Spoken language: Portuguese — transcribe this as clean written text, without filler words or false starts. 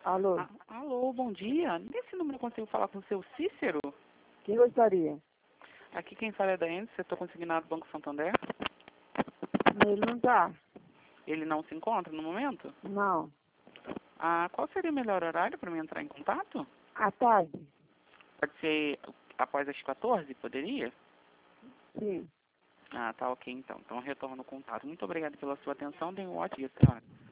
Alô, Alô, bom dia. Nesse número eu consigo falar com o seu Cícero? quem gostaria? Aqui quem fala é da Enzo, setor consignado do Banco Santander. Ele não tá. Ele não se encontra no momento? Não. Qual seria o melhor horário para me entrar em contato? À tarde? Pode ser após as 14, poderia? Sim. Tá ok então. Então eu retorno o contato. Muito obrigado pela sua atenção. Tenha um ótimo dia, senhora.